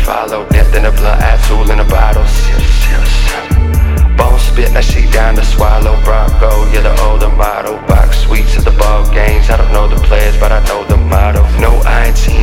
follow. Death in a blunt, tool in a bottle. Bone spit, that shit down to swallow. Bronco, yeah, the older model. Box sweets at the ball games. I don't know the players, but I know the motto. No I ain't team.